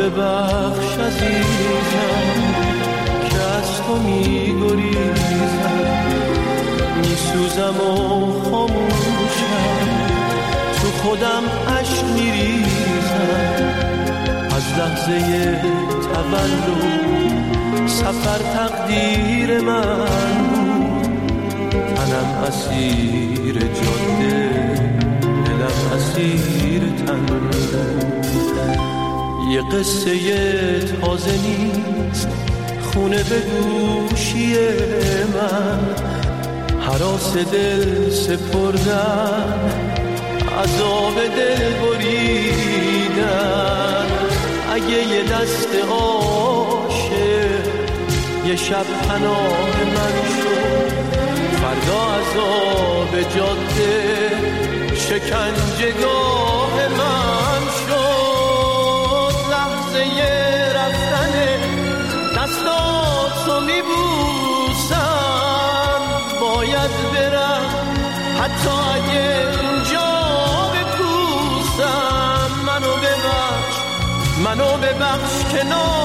ببخش عزیزم که از تو میگریزم، میسوزم و خاموشم، تو خودم عشق میریزم. از لحظه تولد سفر تقدیر من بود، تنم اسیر جاده، دلم اسیر تن. یه قصه تازه نیست خونه به گوشی من، هراس دل سپردن، عذاب دل بریدن. اگه یه دست عاشق یه شب پناه من شد، فردا عذاب جاده شکنجهگاه من شد. لحظه رفتن دستاتو میبوسم، باید برم حتی اگه اونجا بپوسم. منو ببخش که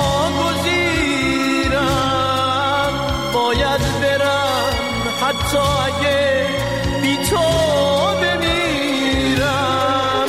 ناگزیرم، باید برم حتی اگه بی تو بمیرم.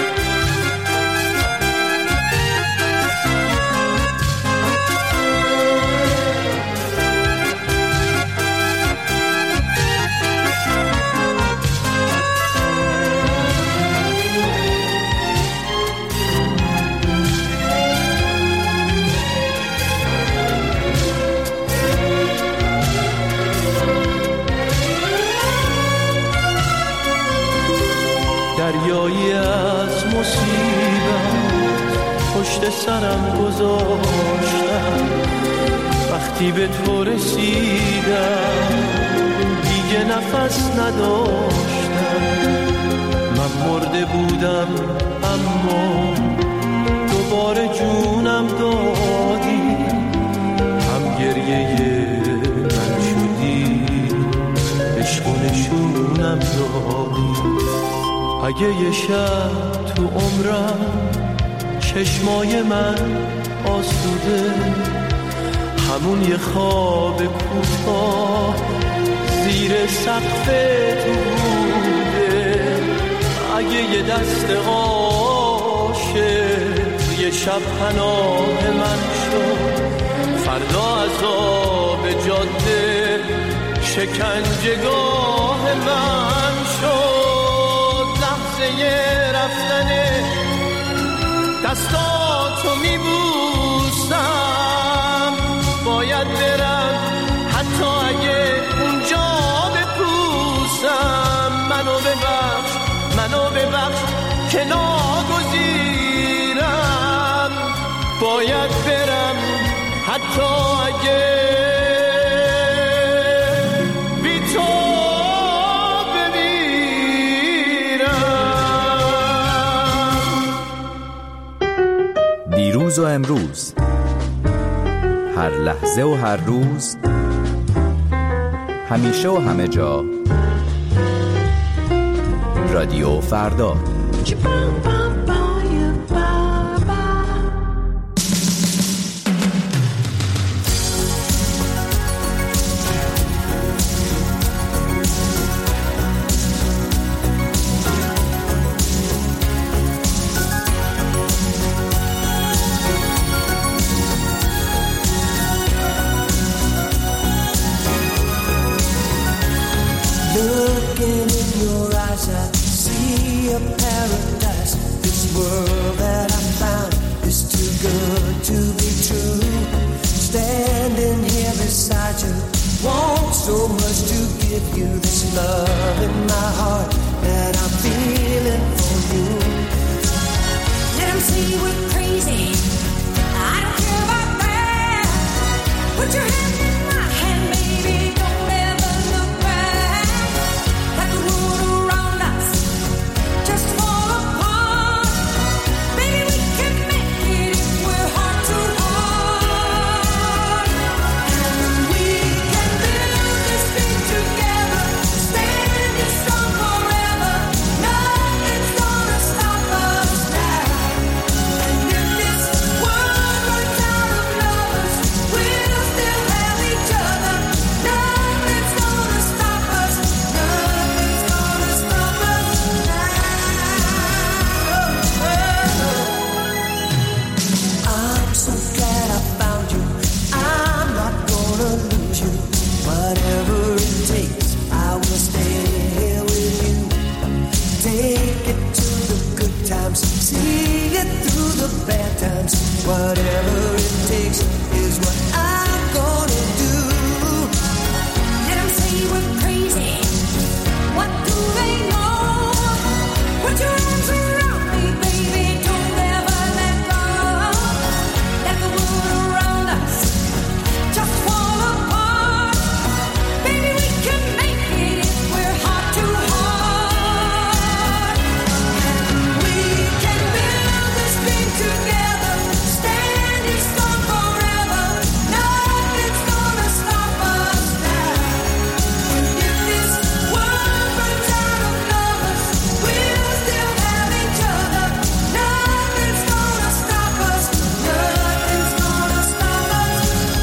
دریایی از مصیبت پشت سرم گذاشتم، وقتی به تو رسیدم دیگه نفس نداشتم. من مرده بودم اما دوباره جونم دادی، هم گریه من شدی، عشق و نشونم دادی. اگه یه شب تو عمرم چشمای من آسوده، همون یه خواب کوتاه زیر سقف تو بوده. اگه یه دست عاشق یه شب پناه من شد، فردا عذاب جاده شکنجهگاه من شد. رفتن دستاتو میبوسم، باید برم حتی اگه اونجا بپوسم. منو ببخش که ناگزیرم، باید برم حتی اگه بی تو دیروز و امروز، هر لحظه و هر روز، همیشه و همه جا، رادیو فردا. Looking in your eyes, I see a paradise. This world that I found is too good to be true. Standing here beside you, want so much to give you. This love in my heart that I'm feeling for you. Let them say we're crazy, I don't care about that. Put your hand in my hand, baby, don't ever look back. Like the world around us just fall apart. Baby, we can make it if we're heart to heart. And we can build this thing together, standing strong. get to the good times, see it through the bad times. Whatever it takes is what I'm gonna do. Let them say we're crazy. What do they know? Put your arms around me, baby. Don't ever let go. Let the world around us just fall apart. Baby, we can make it if we're heart to heart. And we can build this dream together, standing strong forever. Nothing's gonna stop us now. And if this world runs out of lovers, we'll still have each other. Nothing's gonna stop us. Nothing's gonna stop us.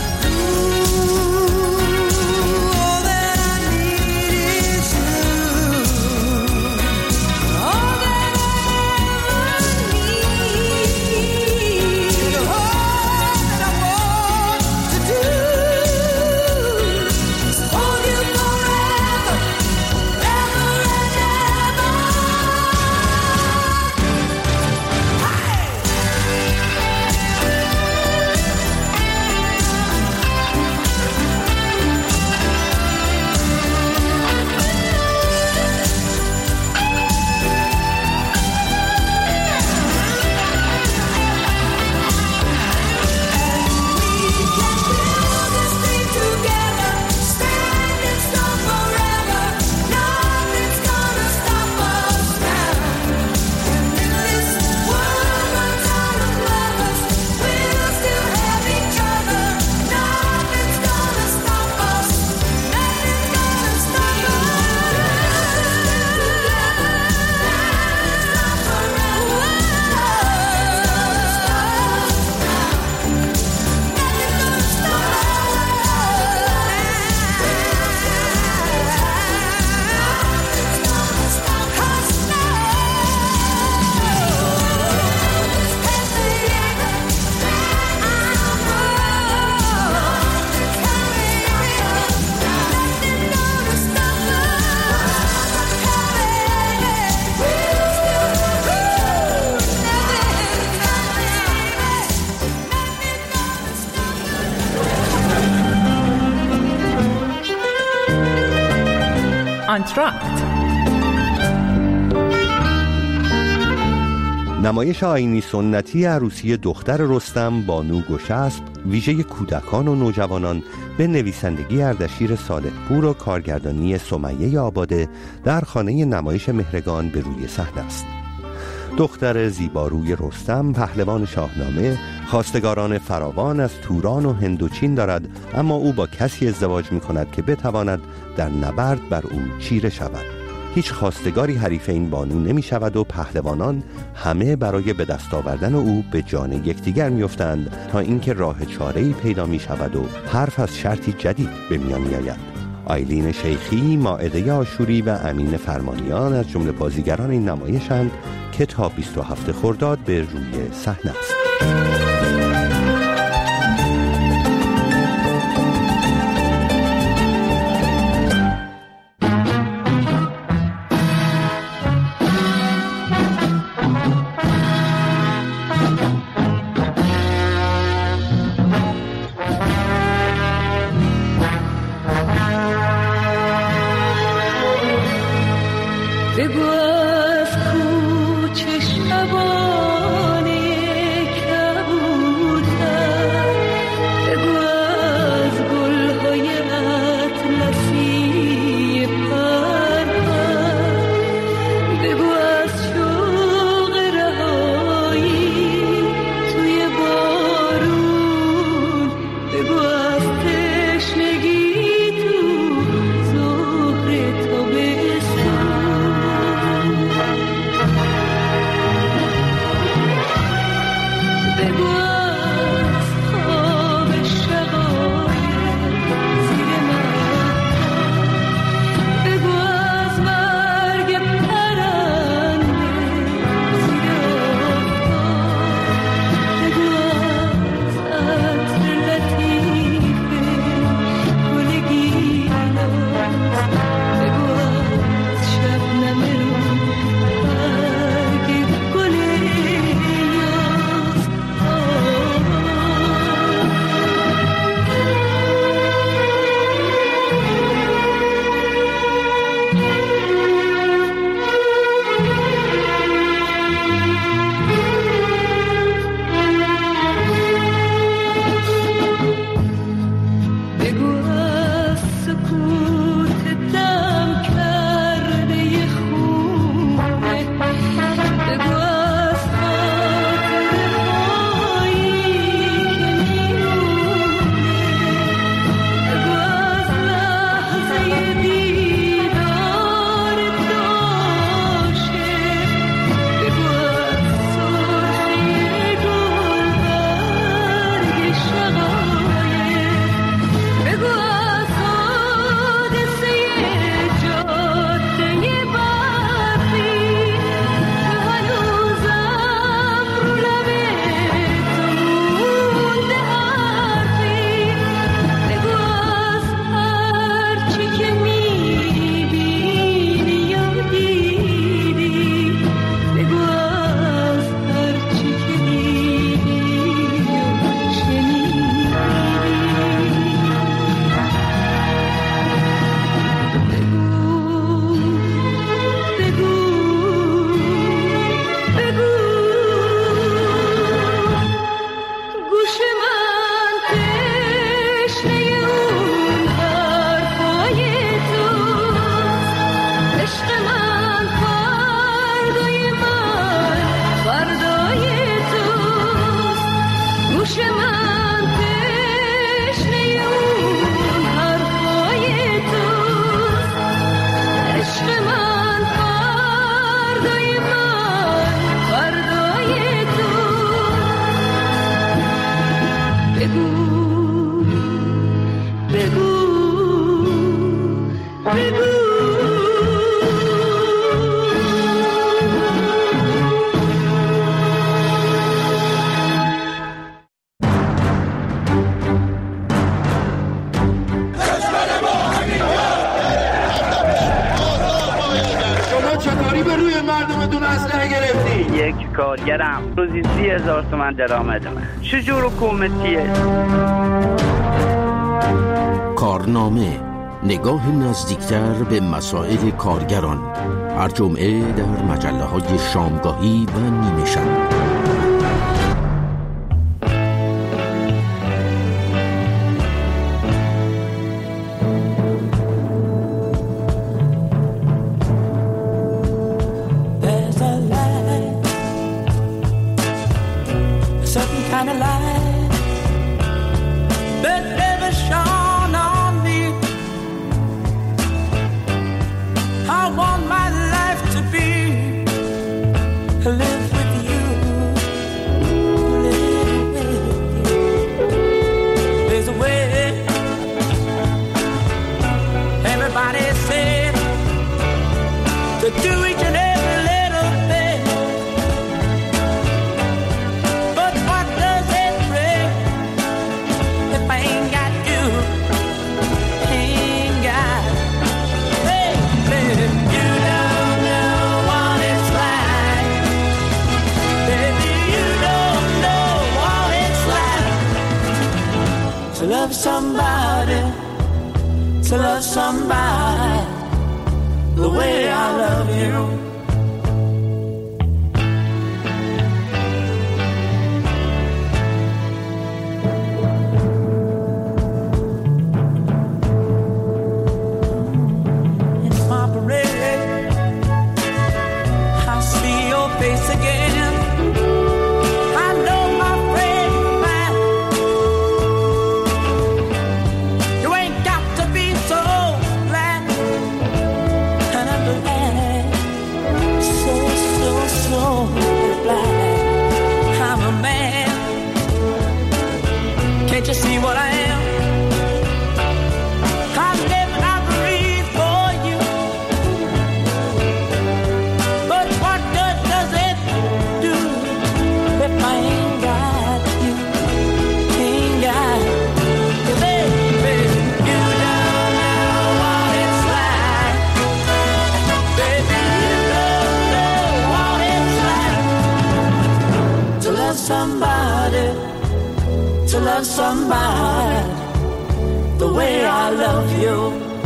Ooh, all that I need is you. All that I need. All that I want to do is hold you forever, ever and ever. آنتراکت. نمایش آیینی سنتی عروسی دختر رستم بانو گشسب ویژه کودکان و نوجوانان به نویسندگی اردشیر صالح‌پور و کارگردانی سمیه آباده در خانه نمایش مهرگان به روی صحنه است. دختر زیباروی رستم پهلوان شاهنامه خواستگاران فراوان از توران و هندوچین دارد، اما او با کسی ازدواج می کند که بتواند در نبرد بر او چیره شود. هیچ خواستگاری حریف این بانو نمی شود و پهلوانان همه برای به دست آوردن او به جان یکدیگر می افتند تا اینکه راه چاره‌ای پیدا می شود و حرف از شرطی جدید به میان می آید. آیلین شیخی، مائده آشوری و امین فرمانیان از جمله بازیگران این نمایشند که تا 27 خرداد به روی صحنه است. به روی مردمتون اسلحه گرفتی؟ یک کارگرم روزی 30,000 تومان درآمد من. چجور حکومتیه؟ کارنامه، نگاه نزدیکتر به مسائل کارگران، هر جمعه در مجله‌های شامگاهی و نیمه شب. To love somebody the way I love you. It's my parade. I see your face again. I know my friend. You ain't got to be so glad. And I'm glad. So glad. I'm a man. Can't you see what I am? I live and I breathe for you. But what good does it do if I ain't got you? Ain't got you, baby. You don't know what it's like. Baby, you don't know what it's like to love somebody, to love somebody the way I love you.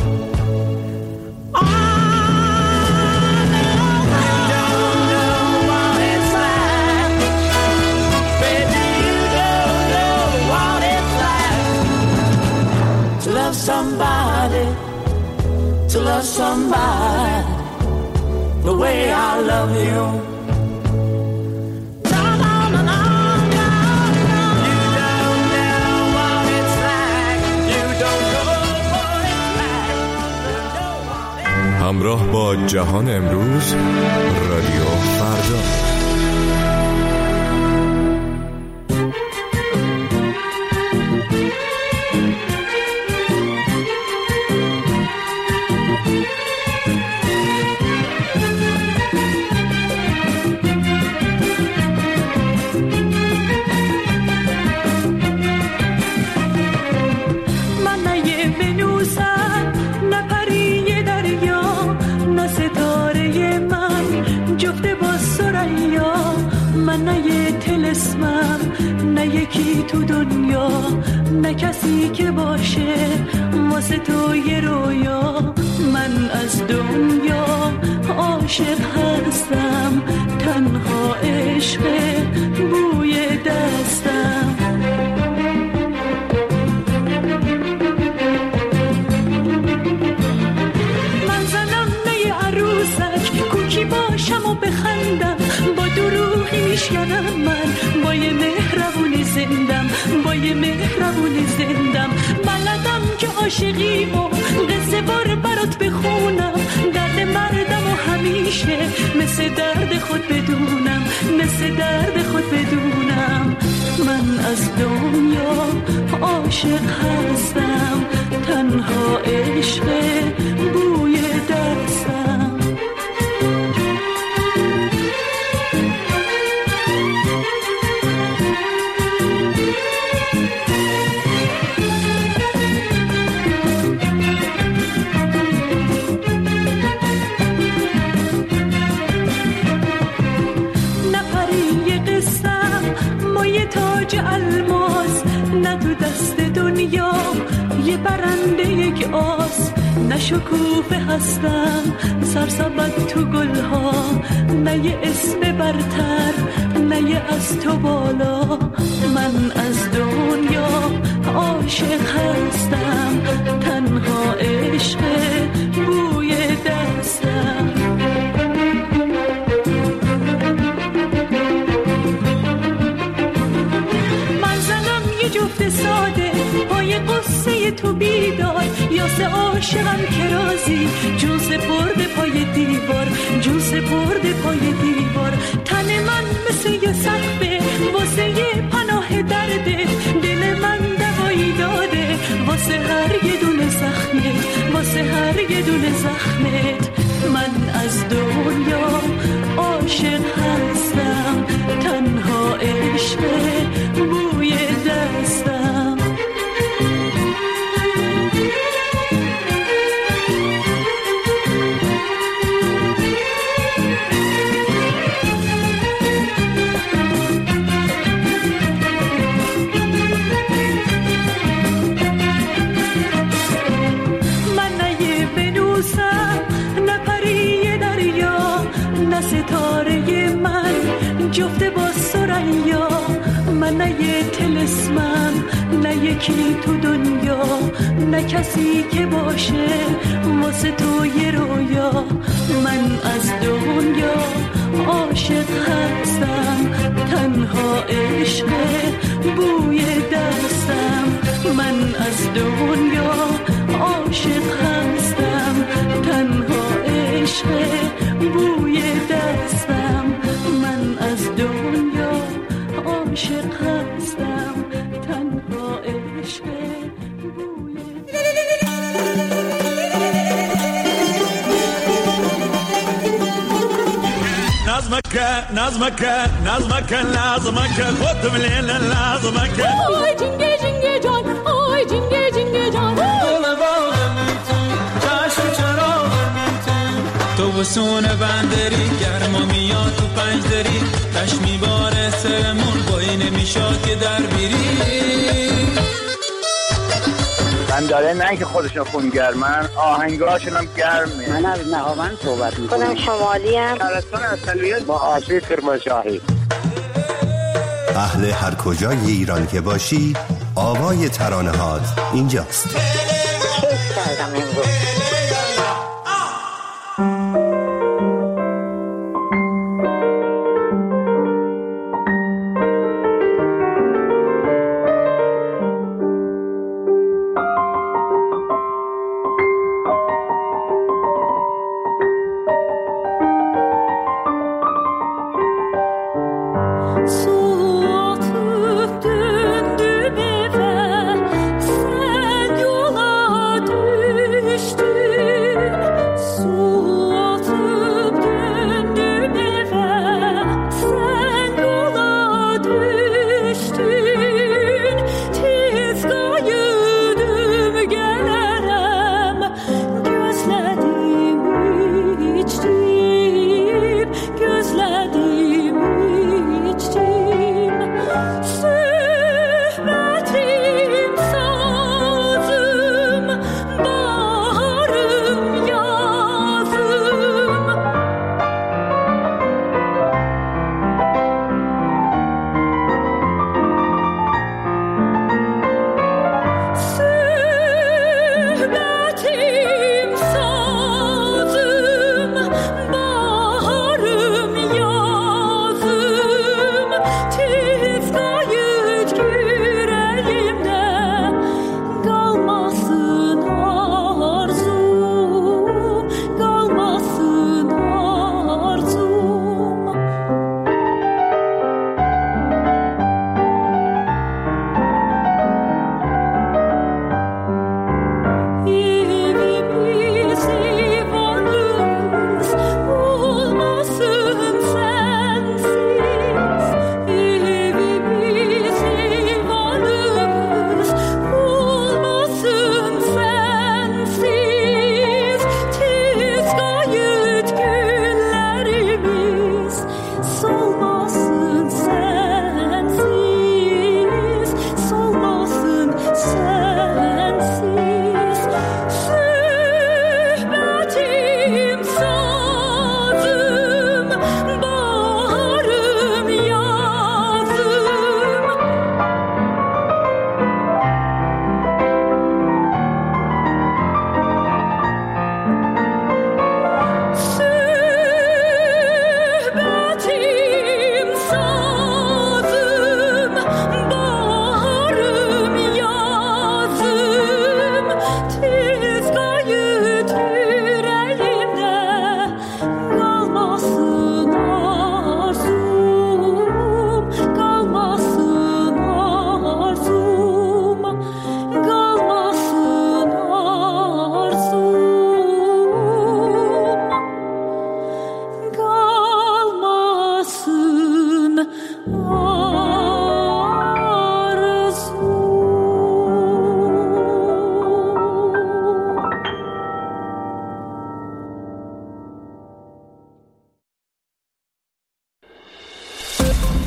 Oh, no, you don't know what it's like. Baby, you don't know what it's like to love somebody, to love somebody the way I love you. No, no, no, no, no, no. You don't know what it's like. You don't know what it's like. You know what it's همراه با جهان امروز، رادیو فردا. من نه یه ونوسم، نه پری دریا، نه ستاره من جفته با ثریا. من نه یه طلسمم، نه یکی تو دنیا، نه کسی که باشه واسه تو یه رویا. من از دنیا عاشق هستم، تنها عشق بوی دستم. من زنم نه عروسک، کوکی باشم و بخندم، با دروغی میشکنم من، با یه مهربونی زندم، با یه مهربونی زندم. بلدم که عاشقی و قصه بار برات بخونم، درد مردم و همیشه مثل درد خود بدونم، مثل درد خود بدونم. من از دنیا عاشق هستم، تنها عشق بوی دستم. تاج الماس، نه تو دست دنیا یه برنده یک آس. نه شکوفه هستم سرسبد تو گلها، نه یه اسم برتر نه یه از تو بالا. من از دنیا عاشق هستم، تنها عشق بوی دستم. من زنم یه جفت ساده پای قصه تو بیدار، یاسه عاشقم که رازی جون سپرده پای دیوار، جون سپرده پای دیوار. تن من مثل یه سقفه واسه یه پناه درده، دل من دوایی داده واسه هر یه دونه زخمت، واسه هر یه دونه زخمت. من از دنیا عاشق هستم، تنها عشق بوی دستم. ستاره من جفته با سریا، من نه یه طلسمم نه یکی تو دنیا، نه کسی که باشه واسه تو یه رویا. من از دنیا عاشق هستم، تنها عشق بوی دستم. من از دنیا عاشق هستم، تنها عشق بوی دستم. من از دنیا عاشق هستم، تنها عشق بوی نظمك نظمك نظمك لازمك خد من لازمك. آی جنگه جنگه جان، آی جنگه جنگه جان. تو بسون بندری گرما میاد تو پنجدری، تش میباره سرمون بایی نمیشاد که در بیری. بنداره نه که خودشون خونگرمن، آهنگاشون هم گرمه. من از نهاوند صحبت میکنم. خودم شمالی هم. شهرستان اصلیت با آشوی کرمانشاهی. اهل هر کجای ایران که باشی، آوای ترانه هات اینجاست. کیف کردم امروز. Döndüm eve, sen yola düştün.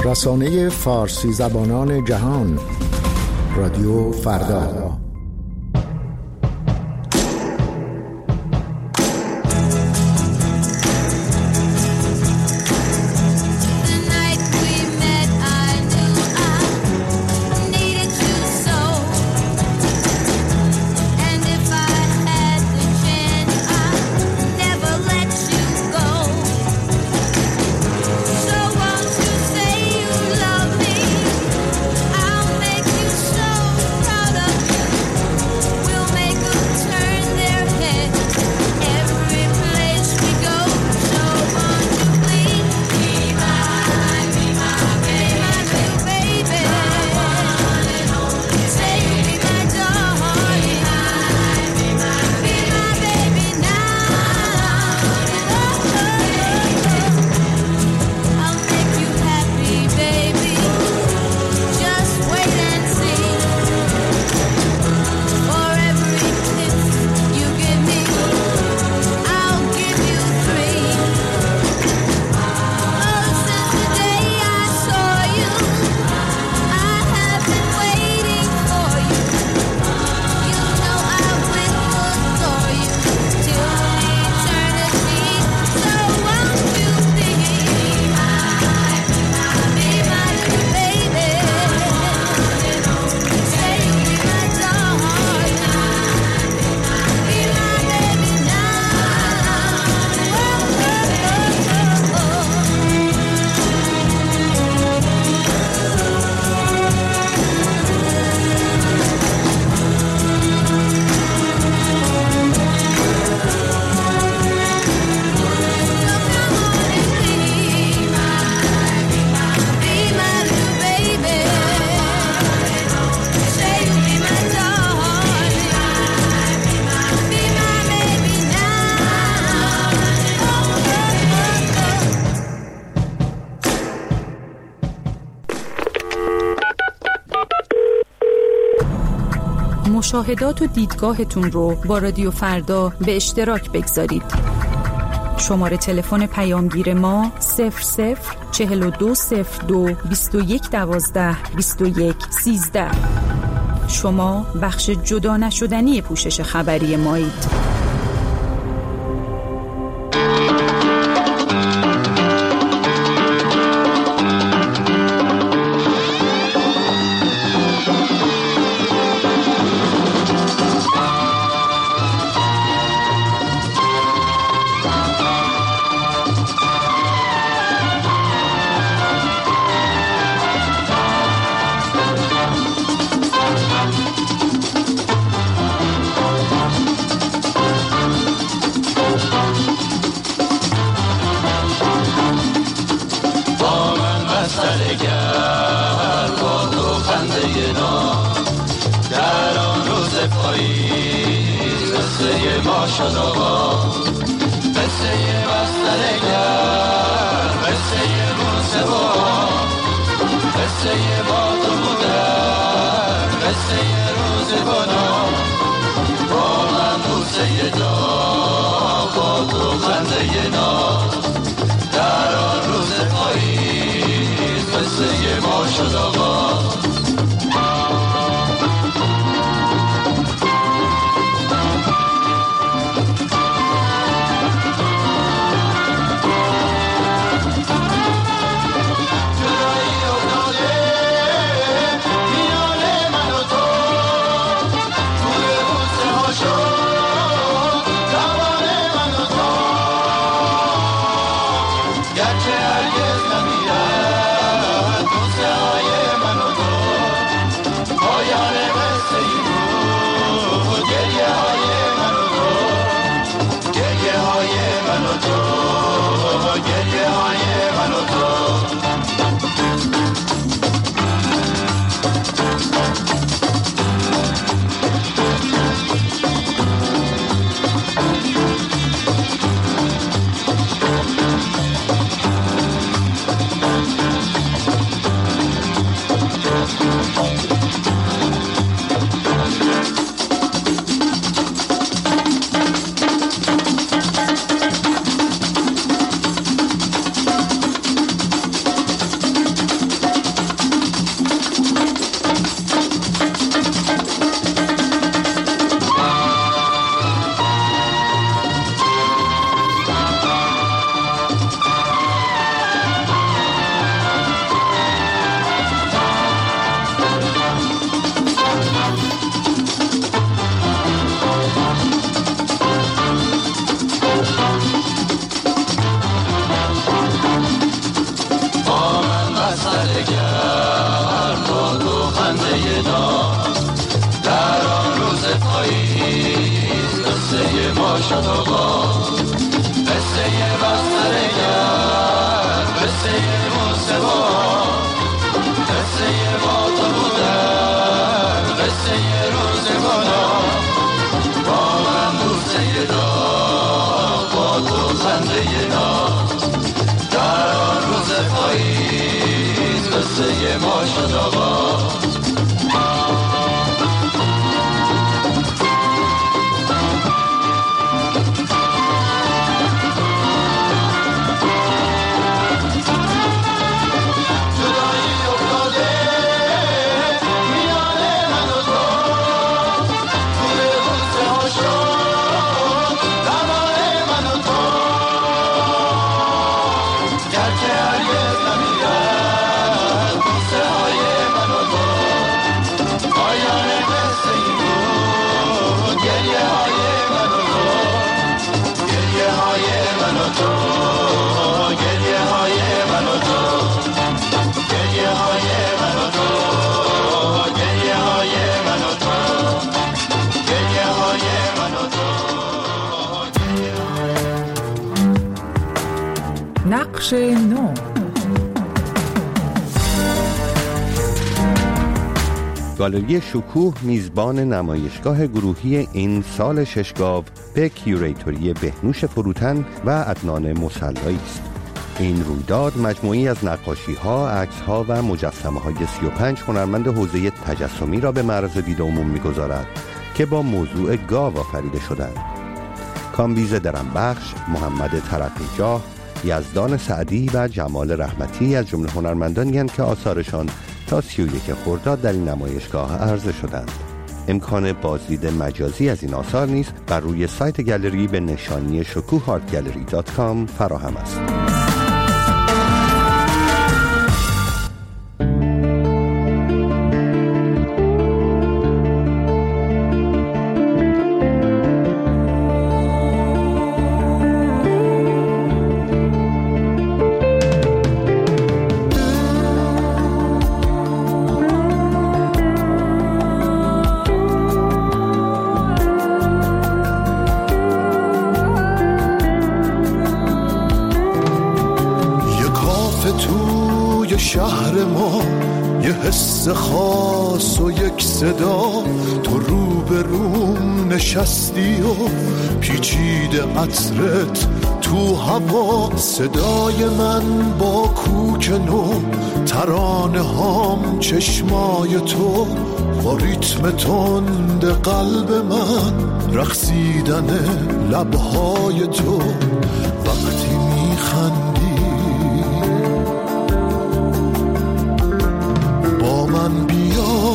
رسانه فارسی زبانان جهان، رادیو فردا. مشاهدات و دیدگاهتون رو با رادیو فردا به اشتراک بگذارید. شماره تلفن پیامگیر ما 00420221122113. شما بخش جدا نشدنی پوشش خبری مایید. قصه موسوا قصه ما تو بودن قصه روزگانا با من بوسه داغ با تو خنده ناز در آن روز پاییز قصه ما شد آغاز نقش نو. گالری شکوه میزبان نمایشگاه گروهی این سال ششگاو به کیوریتوری بهنوش فروتن و عدنان مسلایی است. این رویداد مجموعی از نقاشی‌ها، عکس‌ها و مجسمه‌های 35 هنرمند حوزه تجسمی را به معرض دید عموم می‌گذارد که با موضوع گاو آفریده شدند. کامبیز درنبخش، محمد ترقی‌جاه، یزدان سعدی و جمال رحمتی از جمله هنرمندانی هستند که آثارشان تا 31 خرداد در این نمایشگاه عرضه شدند. امکان بازدید مجازی از این آثار نیز بر روی سایت گالری به نشانی شکوهارتگالری.com فراهم است. شهر ما یه حس خاص و یک صدا، تو رو به روم نشستی و پیچیده عطرت تو هوا، صدای من با کوک نو، ترانه هام چشمای تو، با ریتم تند قلب من، رقصیدن لبهای تو، وقتی میخندی من بیا،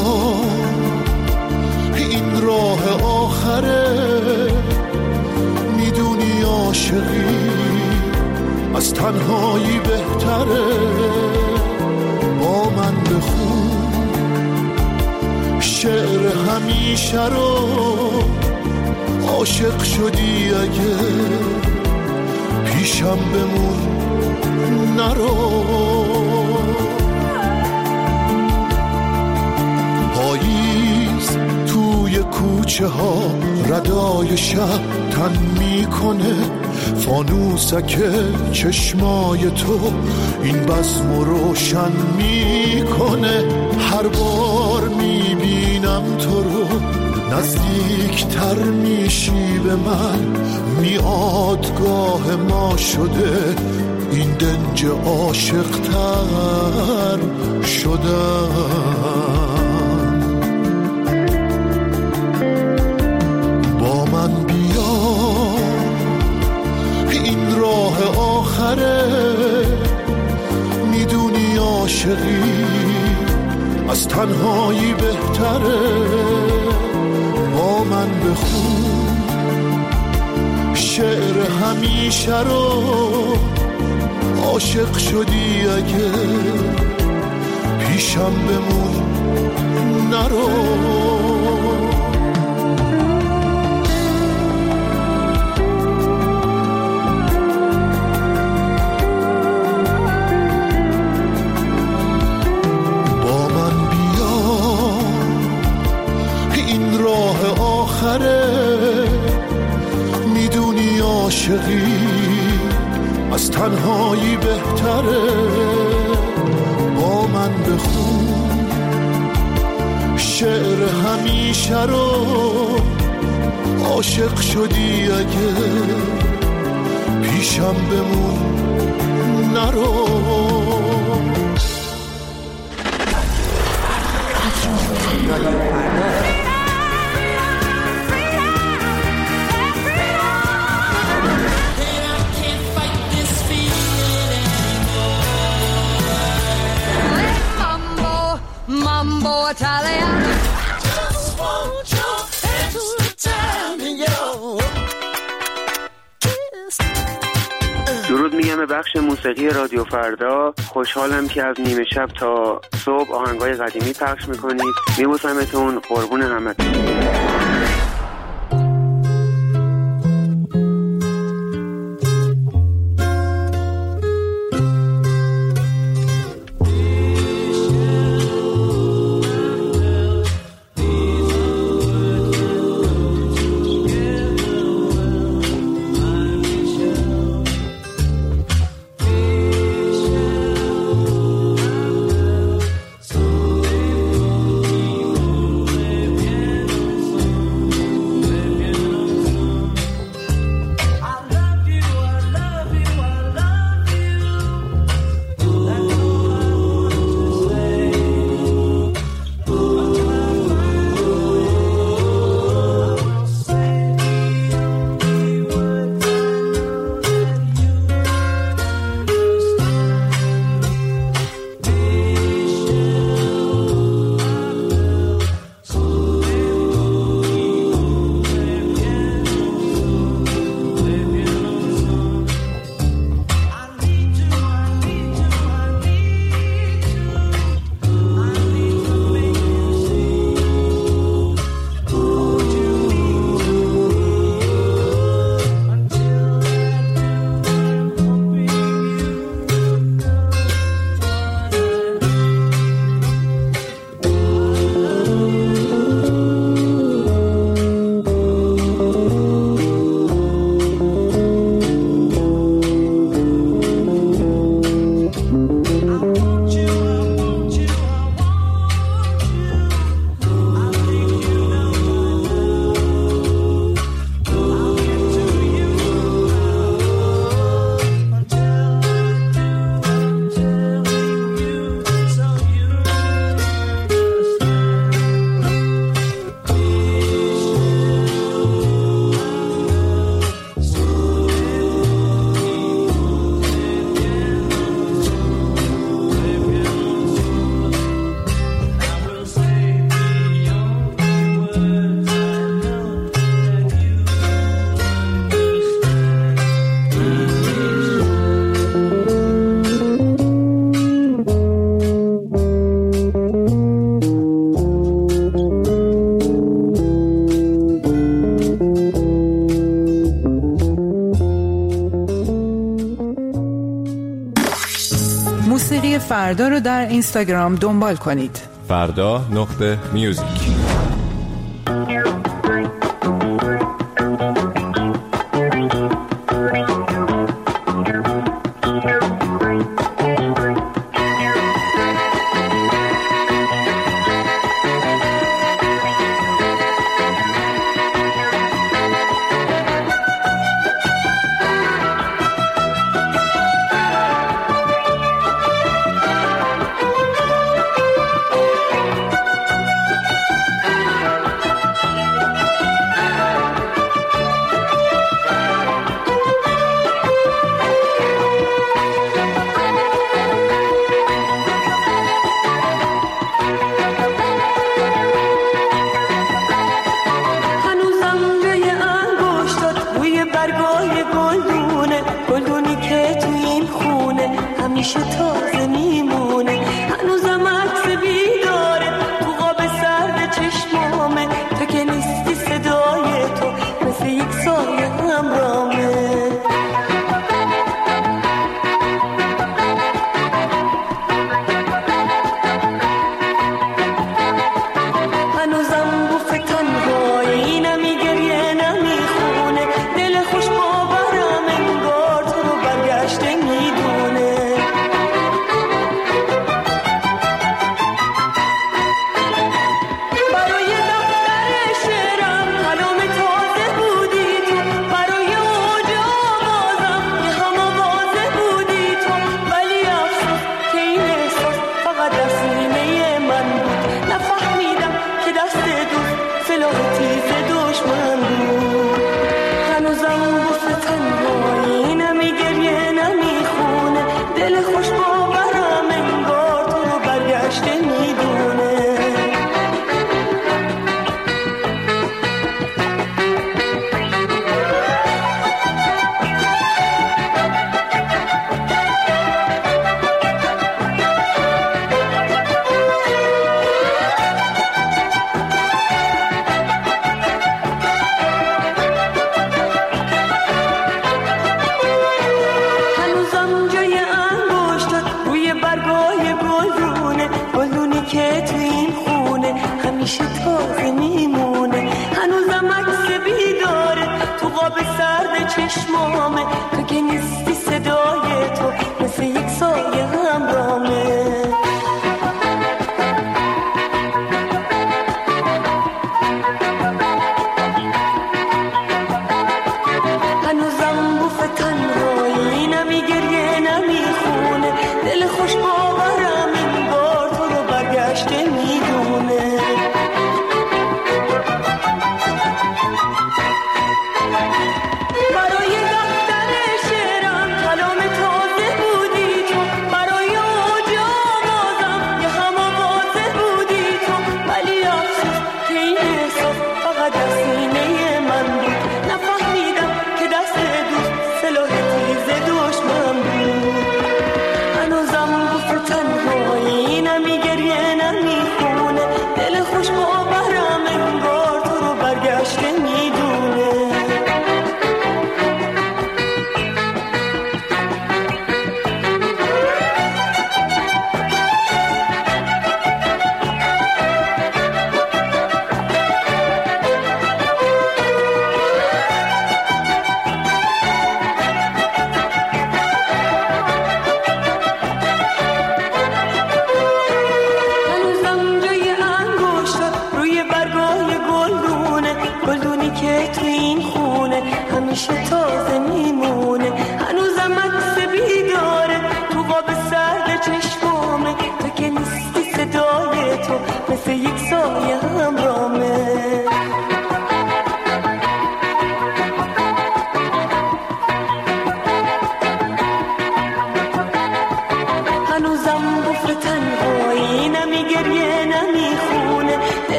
این راه آخره، میدونی عاشقی از تنهایی بهتره، با من بخون شعر همیشه رو، عاشق شدی اگه پیشم بمون نرو. پاییز توی کوچه ها ردای شب تن میکنه، فانوسک چشمای تو این بزم روشن میکنه، هر بار میبینم تو رو نزدیکتر میشی به من، میادگاه ما شده این دنج عاشق‌تر شدن. با من بیا، این راه آخره، میدونی عاشقی از تنهایی بهتره، با من بخون شعر همیشه رو، عاشق شدی اگه پیشم بمون نرو. با من بیا، این راه آخره، میدونی عاشقی از تنهایی بهتره، شعر همیشه رو عاشق شدی اگه پیشم بمون نرو. Mambo Italia. Just want your extra time in your kiss. درود میگم به بخش موسیقی رادیو فردا. خوشحالم که از نیمه شب تا صبح آهنگای قدیمی پخش میکنید. میبوسمتون، قربون همتون. موسیقی فردا رو در اینستاگرام دنبال کنید. فردا.میوزیک.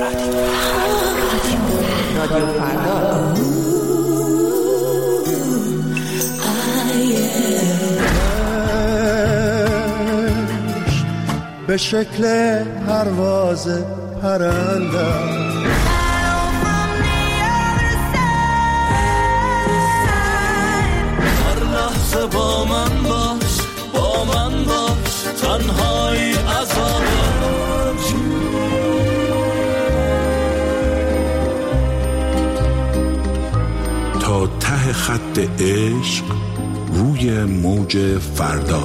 رادیو فردا. به شکل پرواز پرنده با من باش با من باش تنهایی عذابه تا ته خط عشق روی موج فردا.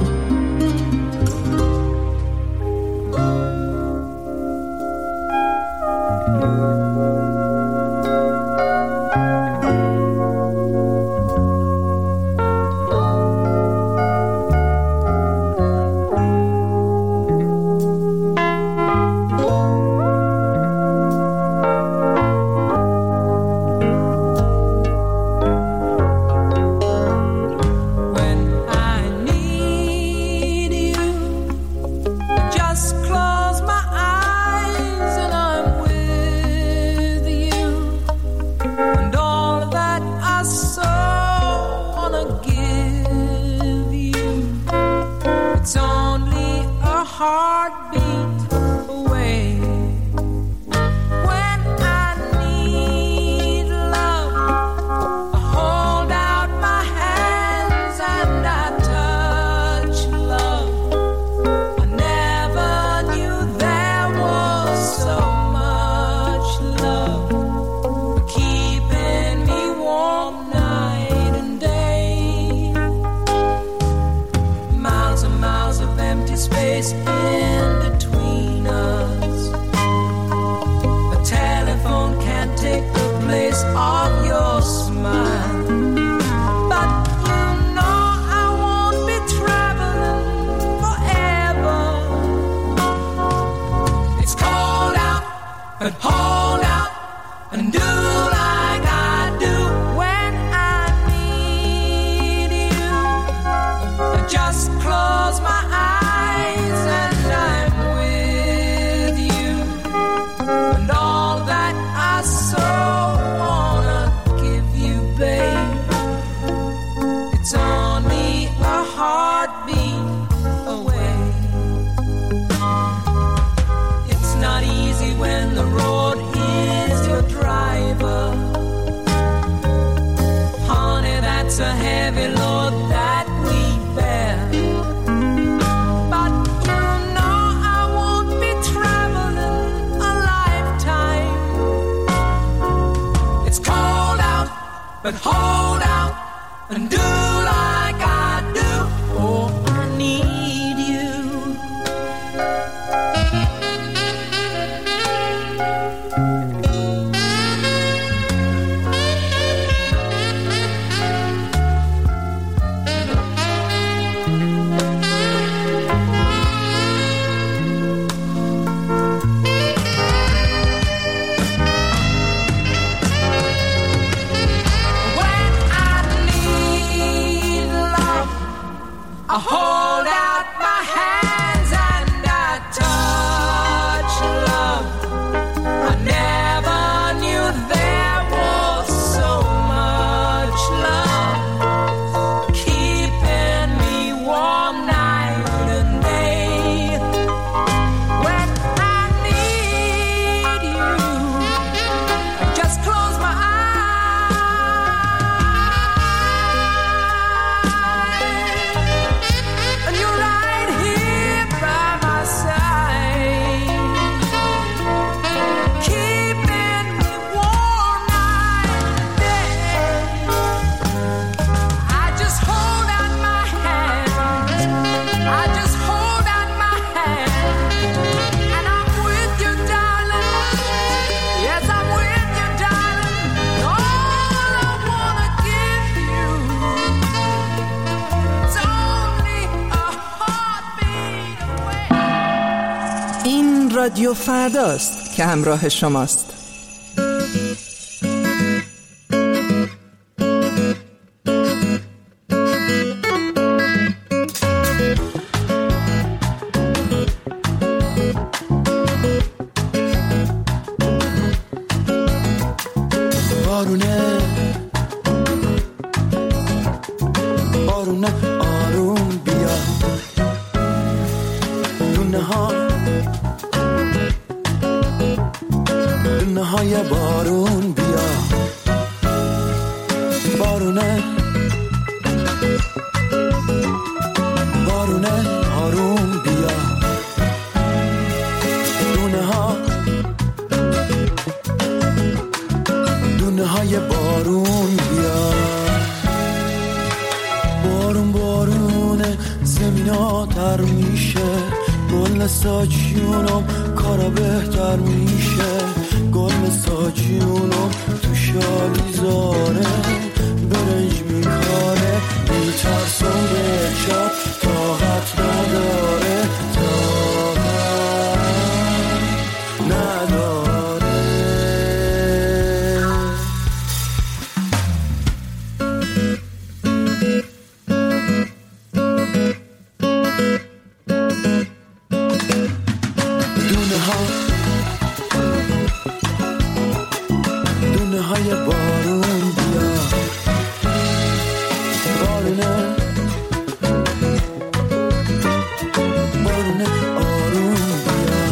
رادیو فرداست که همراه شماست. بارونه بارونه آروم بیا دونه های بارون بیا بارونه بارونه آروم بیا دونه های بارون بیا بارون بارونه زمینا تر میشه گل ساجیونم کارا بهتر میشه گل ساجیونم تو شالیزاره برنج میخاره میترسم به چپ طاقت نداره دونه های بارون بیا بارونه بارونه آروم بیا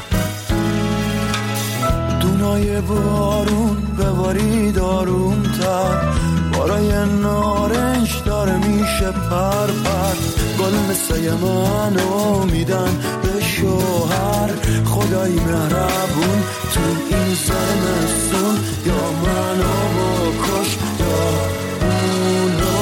دونای بارون ببارید آروم تر بارای نارنج داره میشه پر پر گل مثل منو میدن به شوهر خدای مهربون تو این زمستون یا منو بکش یا اونو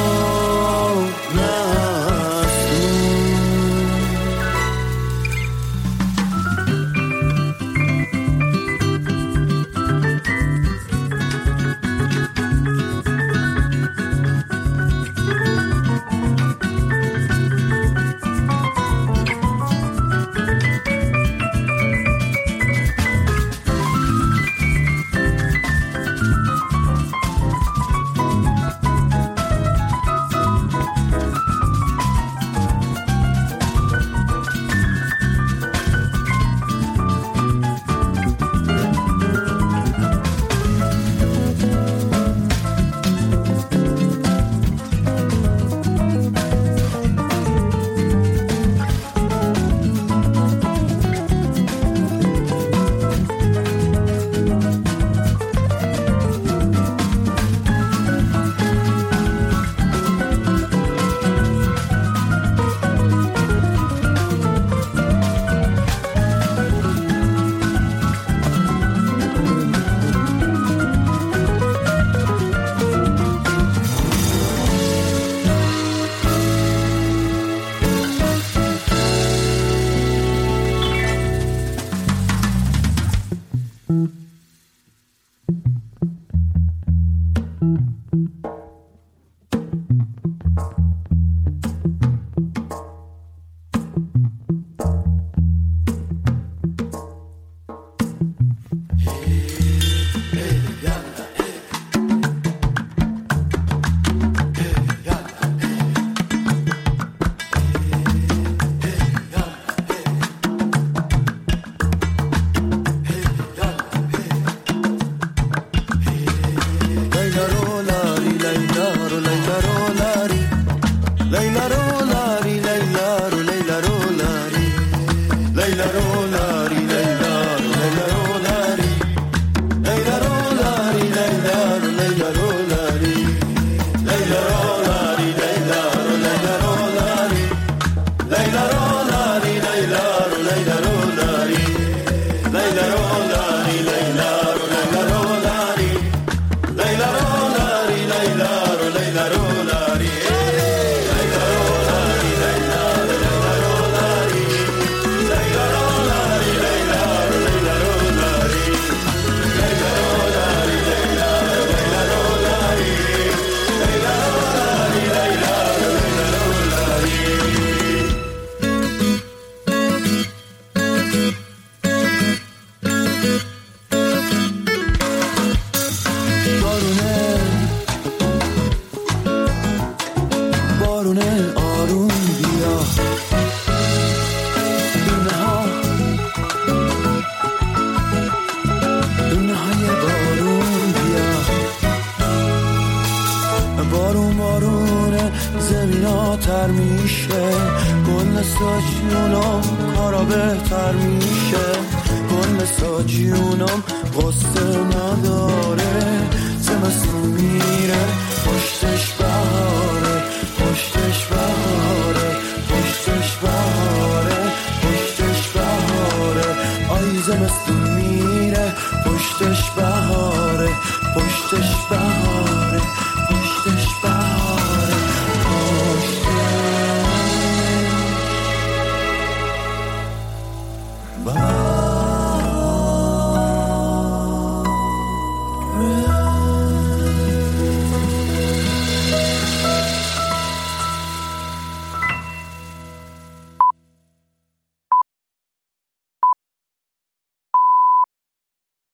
بهتر میشه، گل ساجیونم کارا بهتر میشه، گل ساجیونم قصه نداره، زمستون میره پشتش بهاره، پشتش بهاره، پشتش بهاره، پشتش بهاره، آی زمستون میره پشتش بهاره، پشتش بهاره.